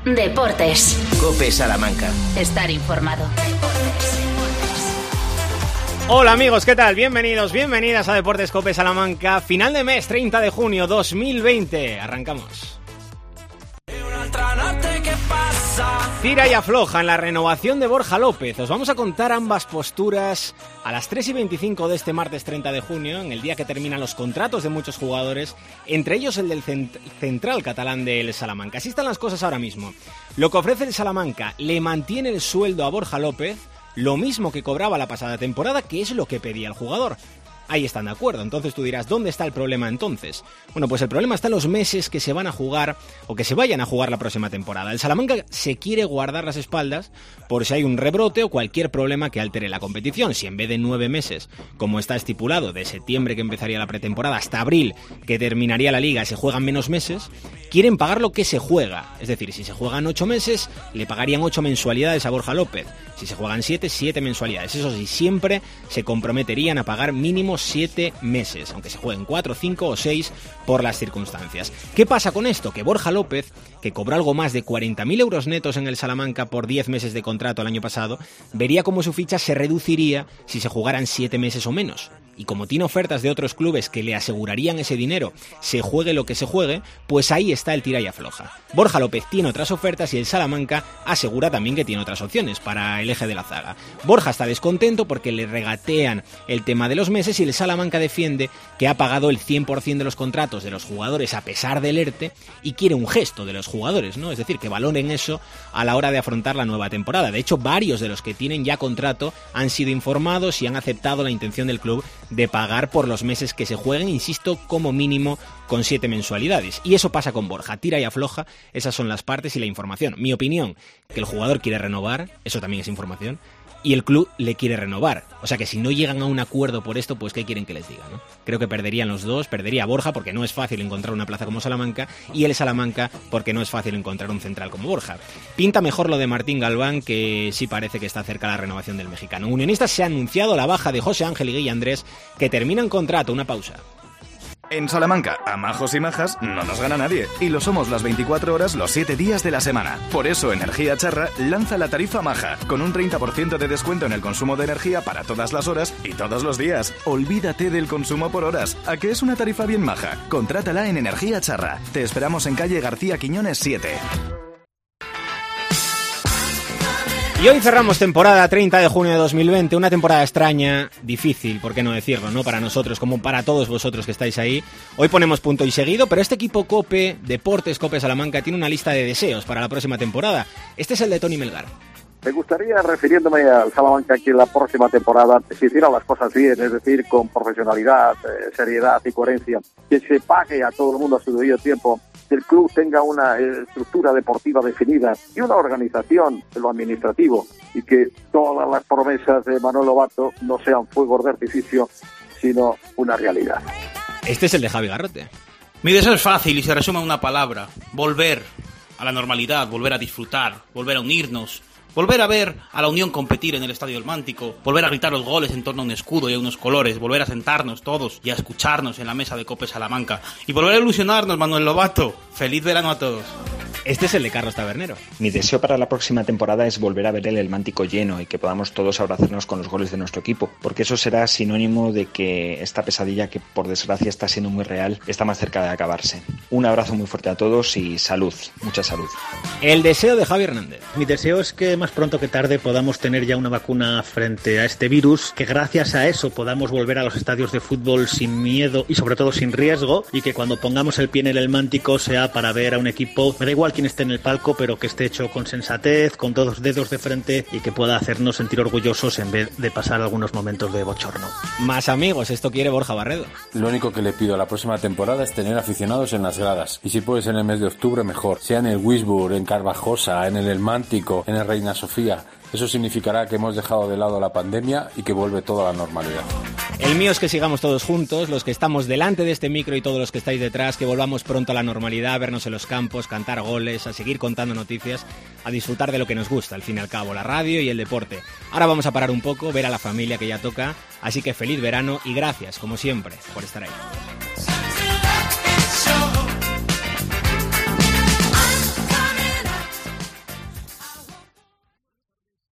Deportes. COPE Salamanca. Estar informado. Hola amigos, ¿qué tal? Bienvenidos, bienvenidas a Deportes COPE Salamanca. Final de mes, 30 de junio 2020. Arrancamos. Tira y afloja en la renovación de Borja López. Os vamos a contar ambas posturas a las 3:25 de este martes 30 de junio, en el día que terminan los contratos de muchos jugadores, entre ellos el del central catalán del Salamanca. Así están las cosas ahora mismo. Lo que ofrece el Salamanca le mantiene el sueldo a Borja López, lo mismo que cobraba la pasada temporada, que es lo que pedía el jugador. Ahí están de acuerdo. Entonces tú dirás, ¿dónde está el problema entonces? Bueno, pues el problema está en los meses que se van a jugar o que se vayan a jugar la próxima temporada. El Salamanca se quiere guardar las espaldas por si hay un rebrote o cualquier problema que altere la competición. Si en vez de 9 meses, como está estipulado, de septiembre que empezaría la pretemporada hasta abril que terminaría la liga, se juegan menos meses, quieren pagar lo que se juega. Es decir, si se juegan 8 meses, le pagarían 8 mensualidades a Borja López. Si se juegan 7, 7 mensualidades. Eso sí, siempre se comprometerían a pagar mínimo 7 meses, aunque se jueguen 4, 5 o 6 por las circunstancias. ¿Qué pasa con esto? Que Borja López, que cobró algo más de 40.000 euros netos en el Salamanca por 10 meses de contrato el año pasado, vería cómo su ficha se reduciría si se jugaran 7 meses o menos. Y como tiene ofertas de otros clubes que le asegurarían ese dinero, se juegue lo que se juegue, pues ahí está el tira y afloja. Borja López tiene otras ofertas y el Salamanca asegura también que tiene otras opciones para el eje de la zaga. Borja está descontento porque le regatean el tema de los meses y el Salamanca defiende que ha pagado el 100% de los contratos de los jugadores a pesar del ERTE y quiere un gesto de los jugadores, ¿no? Es decir, que valoren eso a la hora de afrontar la nueva temporada. De hecho, varios de los que tienen ya contrato han sido informados y han aceptado la intención del club de pagar por los meses que se jueguen, insisto, como mínimo con 7 mensualidades. Y eso pasa con Borja, tira y afloja, esas son las partes y la información. Mi opinión, que el jugador quiere renovar, eso también es información, y el club le quiere renovar. O sea que si no llegan a un acuerdo por esto, pues ¿qué quieren que les diga, no? Creo que perderían los dos, perdería Borja porque no es fácil encontrar una plaza como Salamanca, y el Salamanca porque no es fácil encontrar un central como Borja. Pinta mejor lo de Martín Galván, que sí parece que está cerca la renovación del mexicano. Unionistas se ha anunciado la baja de José Ángel y Guille Andrés, que terminan contrato. Una pausa. En Salamanca, a majos y majas no nos gana nadie. Y lo somos las 24 horas, los 7 días de la semana. Por eso Energía Charra lanza la tarifa maja, con un 30% de descuento en el consumo de energía para todas las horas y todos los días. Olvídate del consumo por horas. ¿A qué es una tarifa bien maja? Contrátala en Energía Charra. Te esperamos en calle García Quiñones 7. Y hoy cerramos temporada 30 de junio de 2020, una temporada extraña, difícil, por qué no decirlo, ¿no? Para nosotros, como para todos vosotros que estáis ahí. Hoy ponemos punto y seguido, pero este equipo COPE, Deportes COPE Salamanca, tiene una lista de deseos para la próxima temporada. Este es el de Tony Melgar. Me gustaría, refiriéndome al Salamanca, que en la próxima temporada se hicieran las cosas bien, es decir, con profesionalidad, seriedad y coherencia, que se pague a todo el mundo a su debido tiempo, que el club tenga una estructura deportiva definida y una organización de lo administrativo, y que todas las promesas de Manuel Lobato no sean fuegos de artificio, sino una realidad. Este es el de Javi Garrote. Mi deseo es fácil y se resume en una palabra: volver a la normalidad, volver a disfrutar, volver a unirnos, volver a ver a la Unión competir en el Estadio del Mántico, volver a gritar los goles en torno a un escudo y a unos colores, volver a sentarnos todos y a escucharnos en la mesa de COPE Salamanca y volver a ilusionarnos, Manuel Lobato. ¡Feliz verano a todos! Este es el de Carlos Tabernero. Mi deseo para la próxima temporada es volver a ver el Mántico lleno y que podamos todos abrazarnos con los goles de nuestro equipo, porque eso será sinónimo de que esta pesadilla, que por desgracia está siendo muy real, está más cerca de acabarse. Un abrazo muy fuerte a todos y salud, mucha salud. El deseo de Javi Hernández. Mi deseo es que más pronto que tarde podamos tener ya una vacuna frente a este virus, que gracias a eso podamos volver a los estadios de fútbol sin miedo y sobre todo sin riesgo, y que cuando pongamos el pie en el Mántico sea para ver a un equipo, me da igual quién esté en el palco, pero que esté hecho con sensatez, con 2 dedos de frente y que pueda hacernos sentir orgullosos en vez de pasar algunos momentos de bochorno. Más amigos, esto quiere Borja Barredo. Lo único que le pido a la próxima temporada es tener aficionados en las gradas, y si puede ser en el mes de octubre mejor, sea en el Wisburg, en Carvajosa, en el Mántico, en el Reina Sofía. Eso significará que hemos dejado de lado la pandemia y que vuelve toda la normalidad. El mío es que sigamos todos juntos, los que estamos delante de este micro y todos los que estáis detrás, que volvamos pronto a la normalidad, a vernos en los campos, cantar goles, a seguir contando noticias, a disfrutar de lo que nos gusta, al fin y al cabo, la radio y el deporte. Ahora vamos a parar un poco, ver a la familia que ya toca, así que feliz verano y gracias, como siempre, por estar ahí.